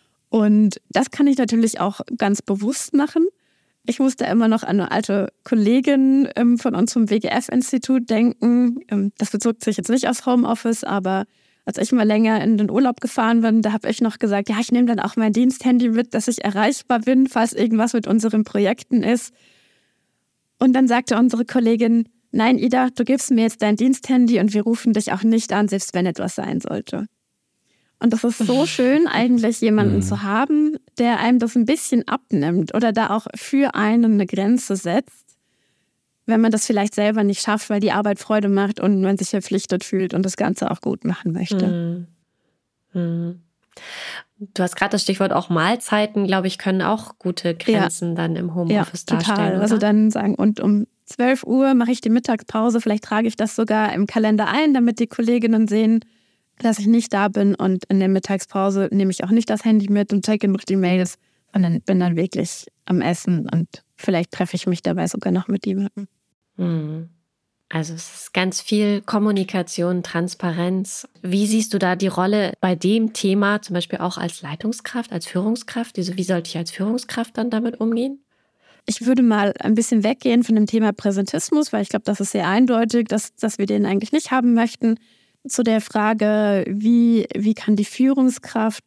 Und das kann ich natürlich auch ganz bewusst machen. Ich musste immer noch an eine alte Kollegin ähm, von uns vom W G F-Institut denken. Ähm, das bezog sich jetzt nicht aufs Homeoffice, aber als ich mal länger in den Urlaub gefahren bin, da habe ich noch gesagt, ja, ich nehme dann auch mein Diensthandy mit, dass ich erreichbar bin, falls irgendwas mit unseren Projekten ist. Und dann sagte unsere Kollegin, nein, Ida, du gibst mir jetzt dein Diensthandy und wir rufen dich auch nicht an, selbst wenn etwas sein sollte. Und das ist so schön, eigentlich jemanden mhm. zu haben, der einem das ein bisschen abnimmt oder da auch für einen eine Grenze setzt, wenn man das vielleicht selber nicht schafft, weil die Arbeit Freude macht und man sich verpflichtet fühlt und das Ganze auch gut machen möchte. Mhm. Mhm. Du hast gerade das Stichwort auch Mahlzeiten, glaube ich, können auch gute Grenzen ja. dann im Homeoffice ja, darstellen. Total. Oder? Also dann sagen, und um zwölf Uhr mache ich die Mittagspause, vielleicht trage ich das sogar im Kalender ein, damit die Kolleginnen sehen, dass ich nicht da bin, und in der Mittagspause nehme ich auch nicht das Handy mit und checke noch die Mails, sondern bin dann wirklich am Essen und vielleicht treffe ich mich dabei sogar noch mit jemandem. Mhm. Also es ist ganz viel Kommunikation, Transparenz. Wie siehst du da die Rolle bei dem Thema, zum Beispiel auch als Leitungskraft, als Führungskraft? Wie sollte ich als Führungskraft dann damit umgehen? Ich würde mal ein bisschen weggehen von dem Thema Präsentismus, weil ich glaube, das ist sehr eindeutig, dass, dass wir den eigentlich nicht haben möchten. Zu der Frage, wie, wie kann die Führungskraft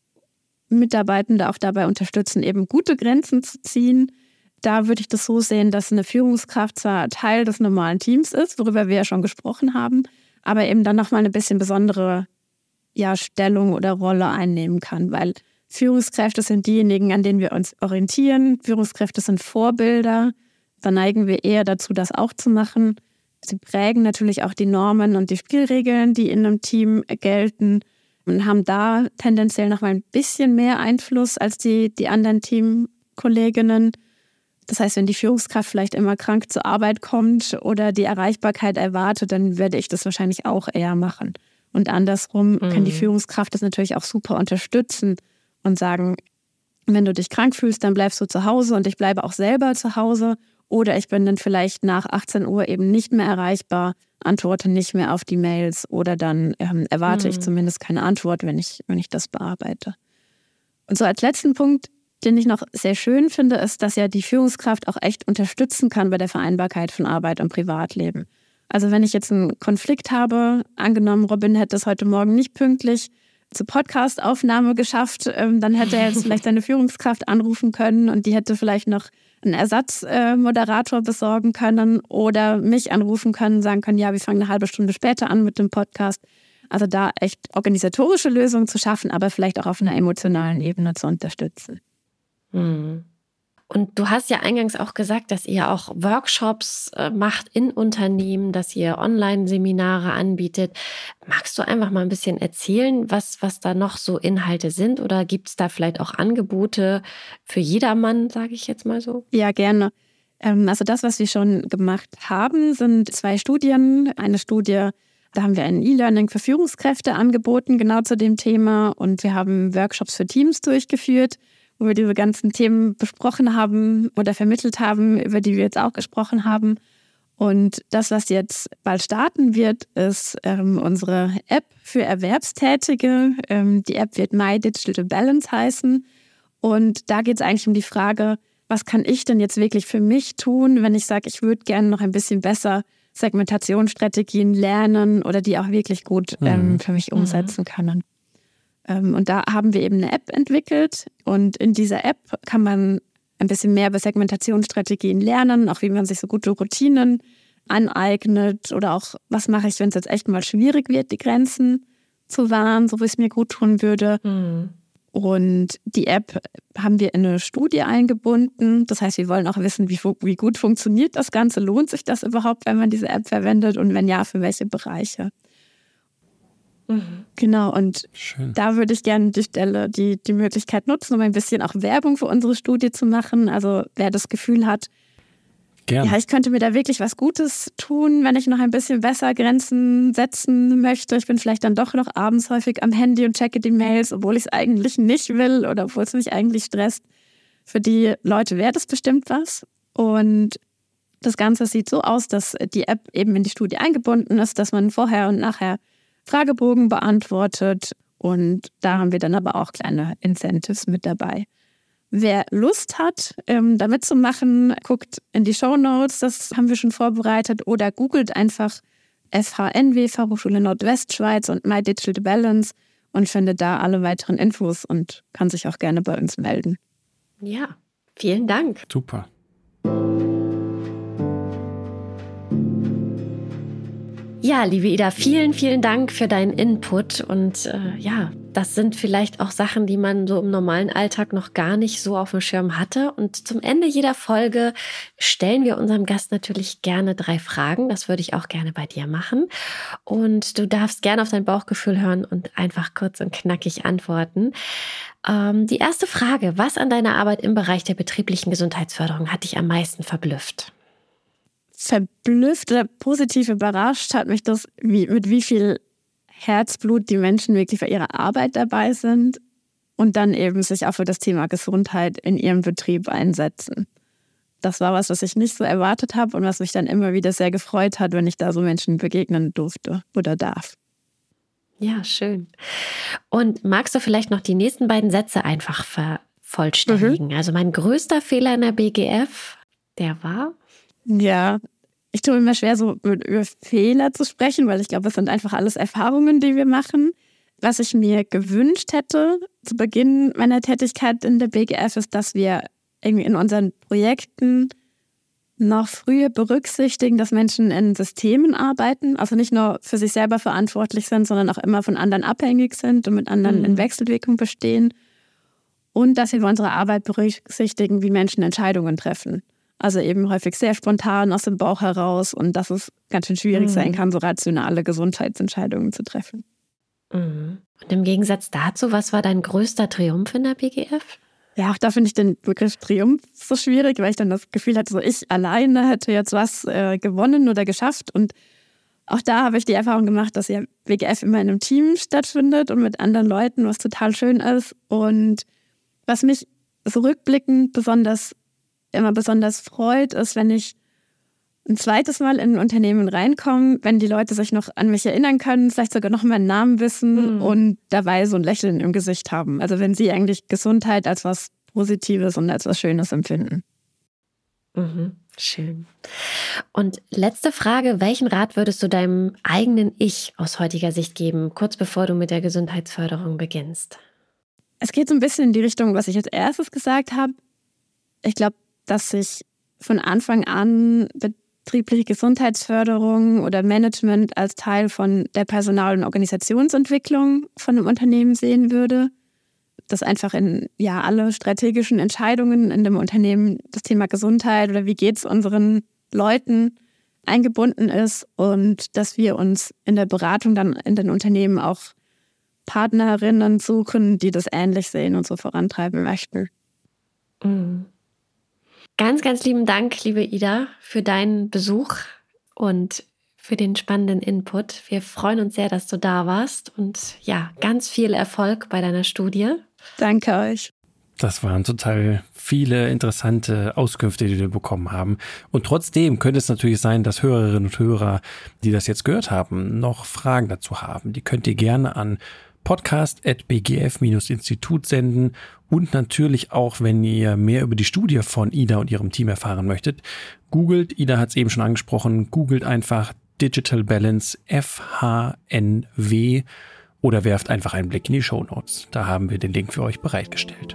Mitarbeitende auch dabei unterstützen, eben gute Grenzen zu ziehen. Da würde ich das so sehen, dass eine Führungskraft zwar Teil des normalen Teams ist, worüber wir ja schon gesprochen haben, aber eben dann nochmal eine bisschen besondere ja, Stellung oder Rolle einnehmen kann, weil Führungskräfte sind diejenigen, an denen wir uns orientieren. Führungskräfte sind Vorbilder. Da neigen wir eher dazu, das auch zu machen. Sie prägen natürlich auch die Normen und die Spielregeln, die in einem Team gelten, und haben da tendenziell noch mal ein bisschen mehr Einfluss als die, die anderen Teamkolleginnen. Das heißt, wenn die Führungskraft vielleicht immer krank zur Arbeit kommt oder die Erreichbarkeit erwartet, dann werde ich das wahrscheinlich auch eher machen. Und andersrum mhm. kann die Führungskraft das natürlich auch super unterstützen und sagen, wenn du dich krank fühlst, dann bleibst du zu Hause und ich bleibe auch selber zu Hause. Oder ich bin dann vielleicht nach achtzehn Uhr eben nicht mehr erreichbar, antworte nicht mehr auf die Mails oder dann ähm, erwarte mhm. ich zumindest keine Antwort, wenn ich, wenn ich das bearbeite. Und so als letzten Punkt, den ich noch sehr schön finde, ist, dass ja die Führungskraft auch echt unterstützen kann bei der Vereinbarkeit von Arbeit und Privatleben. Also wenn ich jetzt einen Konflikt habe, angenommen, Robin hätte es heute Morgen nicht pünktlich zur Podcast-Aufnahme geschafft, ähm, dann hätte er jetzt vielleicht seine Führungskraft anrufen können und die hätte vielleicht noch einen Ersatzmoderator äh, besorgen können oder mich anrufen können, sagen können, ja, wir fangen eine halbe Stunde später an mit dem Podcast. Also da echt organisatorische Lösungen zu schaffen, aber vielleicht auch auf einer emotionalen Ebene zu unterstützen. Mhm. Und du hast ja eingangs auch gesagt, dass ihr auch Workshops äh, macht in Unternehmen, dass ihr Online-Seminare anbietet. Magst du einfach mal ein bisschen erzählen, was, was da noch so Inhalte sind? Oder gibt es da vielleicht auch Angebote für jedermann, sage ich jetzt mal so? Ja, gerne. Ähm, also das, was wir schon gemacht haben, sind zwei Studien. Eine Studie, da haben wir ein E-Learning für Führungskräfte angeboten, genau zu dem Thema. Und wir haben Workshops für Teams durchgeführt, wo wir diese ganzen Themen besprochen haben oder vermittelt haben, über die wir jetzt auch gesprochen haben. Und das, was jetzt bald starten wird, ist ähm, unsere App für Erwerbstätige. Ähm, die App wird My Digital Balance heißen. Und da geht es eigentlich um die Frage, was kann ich denn jetzt wirklich für mich tun, wenn ich sage, ich würde gerne noch ein bisschen besser Segmentationsstrategien lernen oder die auch wirklich gut ähm, für mich umsetzen können. Und da haben wir eben eine App entwickelt und in dieser App kann man ein bisschen mehr über Segmentationsstrategien lernen, auch wie man sich so gute Routinen aneignet oder auch, was mache ich, wenn es jetzt echt mal schwierig wird, die Grenzen zu wahren, so wie es mir gut tun würde. Mhm. Und die App haben wir in eine Studie eingebunden. Das heißt, wir wollen auch wissen, wie, wie gut funktioniert das Ganze. Lohnt sich das überhaupt, wenn man diese App verwendet und wenn ja, für welche Bereiche? Genau, und Schön. Da würde ich gerne die Stelle, die, die Möglichkeit nutzen, um ein bisschen auch Werbung für unsere Studie zu machen. Also wer das Gefühl hat, Gern. ja, ich könnte mir da wirklich was Gutes tun, wenn ich noch ein bisschen besser Grenzen setzen möchte. Ich bin vielleicht dann doch noch abends häufig am Handy und checke die Mails, obwohl ich es eigentlich nicht will oder obwohl es mich eigentlich stresst. Für die Leute wäre das bestimmt was. Und das Ganze sieht so aus, dass die App eben in die Studie eingebunden ist, dass man vorher und nachher Fragebogen beantwortet und da haben wir dann aber auch kleine Incentives mit dabei. Wer Lust hat, ähm, da mitzumachen, guckt in die Shownotes, das haben wir schon vorbereitet, oder googelt einfach F H N W, Fachhochschule Nordwestschweiz und My Digital Balance und findet da alle weiteren Infos und kann sich auch gerne bei uns melden. Ja, vielen Dank. Ja, liebe Ida, vielen, vielen Dank für deinen Input. Und äh, ja, das sind vielleicht auch Sachen, die man so im normalen Alltag noch gar nicht so auf dem Schirm hatte. Und zum Ende jeder Folge stellen wir unserem Gast natürlich gerne drei Fragen. Das würde ich auch gerne bei dir machen. Und du darfst gerne auf dein Bauchgefühl hören und einfach kurz und knackig antworten. Ähm, die erste Frage: Was an deiner Arbeit im Bereich der betrieblichen Gesundheitsförderung hat dich am meisten verblüfft? Verblüfft oder positiv überrascht hat mich das, wie, mit wie viel Herzblut die Menschen wirklich für ihre Arbeit dabei sind und dann eben sich auch für das Thema Gesundheit in ihrem Betrieb einsetzen. Das war was, was ich nicht so erwartet habe und was mich dann immer wieder sehr gefreut hat, wenn ich da so Menschen begegnen durfte oder darf. Ja, schön. Und magst du vielleicht noch die nächsten beiden Sätze einfach vervollständigen? Mhm. Also mein größter Fehler in der B G F, der war... Ja, ich tue mir immer schwer, so über Fehler zu sprechen, weil ich glaube, es sind einfach alles Erfahrungen, die wir machen. Was ich mir gewünscht hätte zu Beginn meiner Tätigkeit in der B G F, ist, dass wir irgendwie in unseren Projekten noch früher berücksichtigen, dass Menschen in Systemen arbeiten, also nicht nur für sich selber verantwortlich sind, sondern auch immer von anderen abhängig sind und mit anderen mhm. in Wechselwirkung bestehen. Und dass wir bei unserer Arbeit berücksichtigen, wie Menschen Entscheidungen treffen. Also eben häufig sehr spontan aus dem Bauch heraus und dass es ganz schön schwierig mhm. sein kann, so rationale Gesundheitsentscheidungen zu treffen. Mhm. Und im Gegensatz dazu, was war dein größter Triumph in der B G F? Ja, auch da finde ich den Begriff Triumph so schwierig, weil ich dann das Gefühl hatte, so ich alleine hätte jetzt was äh, gewonnen oder geschafft. Und auch da habe ich die Erfahrung gemacht, dass ja B G F immer in einem Team stattfindet und mit anderen Leuten, was total schön ist. Und was mich so rückblickend besonders immer besonders freut, ist, wenn ich ein zweites Mal in ein Unternehmen reinkomme, wenn die Leute sich noch an mich erinnern können, vielleicht sogar noch meinen Namen wissen mhm. und dabei so ein Lächeln im Gesicht haben. Also wenn sie eigentlich Gesundheit als was Positives und als was Schönes empfinden. Mhm. Schön. Und letzte Frage: Welchen Rat würdest du deinem eigenen Ich aus heutiger Sicht geben, kurz bevor du mit der Gesundheitsförderung beginnst? Es geht so ein bisschen in die Richtung, was ich als erstes gesagt habe. Ich glaube, dass sich von Anfang an betriebliche Gesundheitsförderung oder Management als Teil von der Personal- und Organisationsentwicklung von einem Unternehmen sehen würde. Dass einfach in ja alle strategischen Entscheidungen in dem Unternehmen das Thema Gesundheit oder wie geht es unseren Leuten eingebunden ist und dass wir uns in der Beratung dann in den Unternehmen auch Partnerinnen suchen, die das ähnlich sehen und so vorantreiben möchten. Mhm. Ganz, ganz lieben Dank, liebe Ida, für deinen Besuch und für den spannenden Input. Wir freuen uns sehr, dass du da warst und ja, ganz viel Erfolg bei deiner Studie. Danke euch. Das waren total viele interessante Auskünfte, die wir bekommen haben. Und trotzdem könnte es natürlich sein, dass Hörerinnen und Hörer, die das jetzt gehört haben, noch Fragen dazu haben. Die könnt ihr gerne an podcast at b g f Bindestrich institut senden und natürlich auch, wenn ihr mehr über die Studie von Ida und ihrem Team erfahren möchtet, googelt, Ida hat es eben schon angesprochen, googelt einfach Digital Balance F H N W oder werft einfach einen Blick in die Shownotes. Da haben wir den Link für euch bereitgestellt.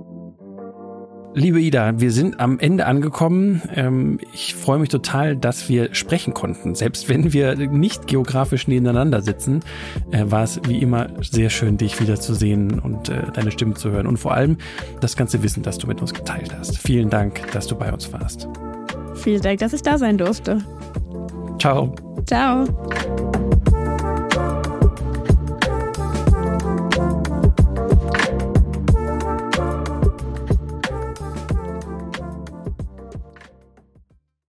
Liebe Ida, wir sind am Ende angekommen. Ich freue mich total, dass wir sprechen konnten. Selbst wenn wir nicht geografisch nebeneinander sitzen, war es wie immer sehr schön, dich wiederzusehen und deine Stimme zu hören. Und vor allem das ganze Wissen, das du mit uns geteilt hast. Vielen Dank, dass du bei uns warst. Vielen Dank, dass ich da sein durfte. Ciao. Ciao.